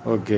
Okay.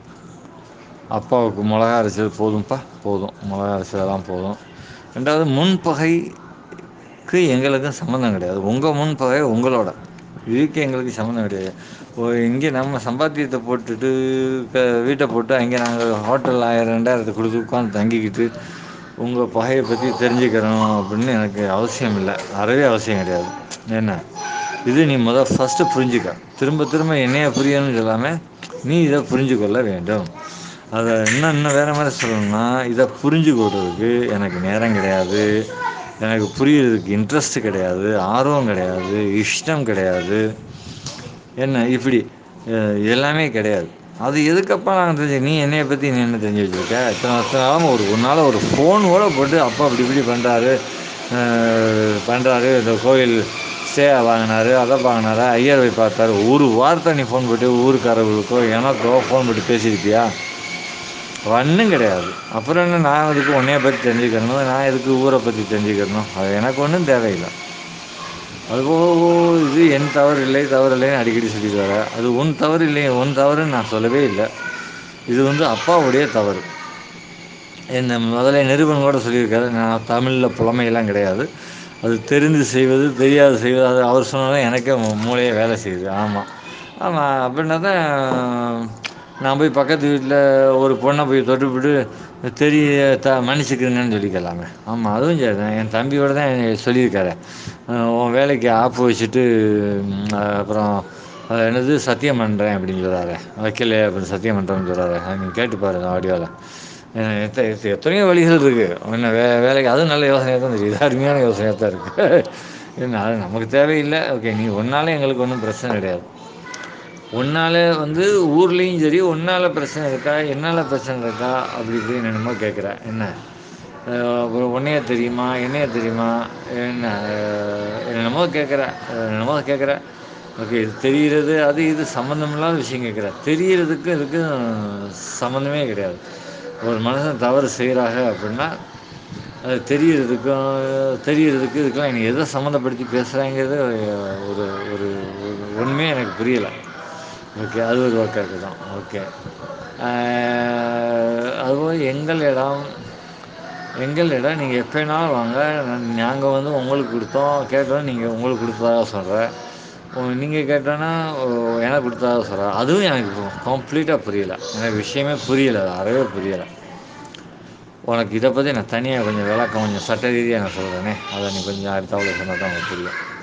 அப்பாவுக்கு மொளகா அரைச்சது போதும்ப்பா, போதும். மொளகா அரைச்சதெல்லாம் போதும். 2வது முன்பகைக்கு எங்களுக்கும் சம்மந்தம் கிடையாது. உங்க முன்பகை உங்களோட. இதுக்கு எங்களுக்கு சம்மந்தம் கிடையாது. இங்கே நம்ம சம்பாத்தியத்த போட்டுட்டு வீட்ட போட்டு அங்கே நாங்க ஹோட்டல்ல 1000, 2000 குடுத்து உட்காந்து தங்கிக்கிட்டு, உங்க பகைய பத்தி தெரிஞ்சுக்கிறணும் அப்படின்னு எனக்கு அவசியம் இல்ல. அறவே அவசியம் கிடையாது. என்ன? இது நீ ஃபர்ஸ்ட்டு புரிஞ்சுக்க. திரும்ப திரும்ப என்னைய புரியணும்னு சொல்லாம, நீ இத புரிஞ்சு கொள்ள வேண்டும். அத இன்னும் வேற மாரி சொல்லணும்னா, இத புரிஞ்சுக்கொள்றதுக்கு எனக்கு நேரம் கிடையாது. எனக்கு புரியறதுக்கு இன்ட்ரெஸ்ட் கிடையாது. ஆர்வம் கிடையாது. இஷ்டம் கிடையாது. என்ன இப்படி எல்லாமே கிடையாது. அது எதுக்கப்பா நான் நீ என்னைய பத்தி நீ என்ன தெரிஞ்சு வச்சிருக்க? இத்தனை வருஷம் ஒரு நாள் ஒரு ஃபோன் கூட போட்டு அப்பா இப்படி இப்படி பண்ணுறாரு, பண்ணுறாரு, இந்த கோயில் ஸ்டே வாங்கினாரு, அதை வாங்கினாரு, ஐயர் போய் பார்த்தாரு, ஒரு வார்த்தை நீ ஃபோன் போட்டு ஊருக்காரர்களுக்கோ எனக்கோ ஃபோன் போட்டு பேசியிருப்பியா? ஒன்றும் கிடையாது. அப்புறம் என்ன, நான் எதுக்கு உன்னைய பற்றி தெரிஞ்சுக்கணும், நான் எதுக்கு ஊரை பற்றி தெரிஞ்சுக்கணும்? அது எனக்கு ஒன்றும் தேவையில்லை. அதுபோக இது என் தவறு இல்லை, தவறு இல்லைன்னு அடிக்கடி சொல்லிட்டு வர. அது உன் தவறு இல்லை, உன் தவறுன்னு நான் சொல்லவே இல்லை. இது அப்பாவுடைய தவறு. என்ன முதல்ல நிருபன் கூட சொல்லியிருக்காரு, நான் தமிழில் புலமையெல்லாம் கிடையாது, அது தெரிந்து செய்வது தெரியாது செய்வது, அது அவர் சொன்னாலும் எனக்கே மூளையே வேலை செய்யுது. ஆமாம் ஆமாம். அப்படின்னா தான் நான் போய் பக்கத்து வீட்டில் ஒரு பொண்ணை போய் தொட்டுவிட்டு மன்னிச்சுக்கிறேங்கன்னு சொல்லிக்கலாமே. ஆமாம், அதுவும் சரி தான். என் தம்பியோட தான் சொல்லியிருக்காரு, உன் வேலைக்கு ஆப்பு வச்சுட்டு அப்புறம் என்னது சத்தியம் பண்ணுறேன் அப்படின்னு சொல்கிறாரு, வைக்கல அப்படின்னு சத்தியம் பண்ணுறேன்னு சொல்கிறாரு. நீங்கள் கேட்டு பாருங்கள் ஆடியோவில். எத்தனையோ வழிகள் இருக்குது. என்ன வேலைக்கு அதுவும் நல்ல யோசனையாக தான் தெரியுது, அருமையான யோசனையாக தான் இருக்குது. என்ன அது நமக்கு தேவையில்லை. ஓகே, நீ ஒன்றாலே எங்களுக்கு ஒன்றும் பிரச்சனை கிடையாது. உன்னால் ஊர்லேயும் சரி உன்னால் பிரச்சனை இருக்கா, என்னால் பிரச்சனை இருக்கா, அப்படி இப்படின்னு என்னமோ கேட்குற. என்ன அப்புறம் உன்னையே தெரியுமா, என்னைய தெரியுமா, என்ன என்னமோ கேட்குற. ஓகே, இது தெரிகிறது, அது இது சம்மந்தமில்லாத விஷயம் கேட்குற. தெரிகிறதுக்கும் இதுக்கும் சம்மந்தமே கிடையாது. ஒரு மனுஷன் தவறு செய்கிறாங்க அப்படின்னா அது தெரியறதுக்கு இதுக்கெல்லாம் எனக்கு எதை சம்மந்தப்படுத்தி பேசுகிறாங்கிறது ஒரு ஒரு ஒன்றுமே எனக்கு புரியலை. ஓகே, அது ஒரு ஒர்க்கு தான். ஓகே, அதுபோல் எங்கள் இடம் நீங்கள் எப்போ வேணாலும் வாங்க. நாங்கள் உங்களுக்கு கொடுத்தோம், கேட்டோம், நீங்கள் உங்களுக்கு கொடுத்ததாக சொல்கிறேன். நீங்கள் கேட்டோன்னா எனக்கு கொடுத்ததாக சொல்கிறேன். அதுவும் எனக்கு கம்ப்ளீட்டாக புரியலை. எனக்கு விஷயமே புரியலை, அது அறவே புரியலை. உனக்கு இதை பற்றி நான் தனியாக கொஞ்சம் விளக்கம், கொஞ்சம் சட்ட ரீதியாக நான் சொல்கிறேனே, அதை நீ கொஞ்சம் அடுத்த சொன்னால் தான் உனக்கு புரியும்.